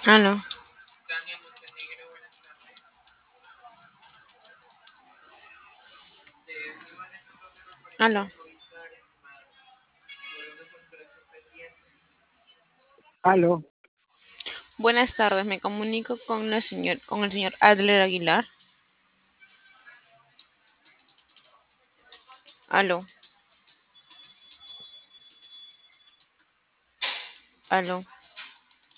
Aló, aló. Aló, Buenas tardes, me comunico con el señor Adler Aguilar. Aló, aló.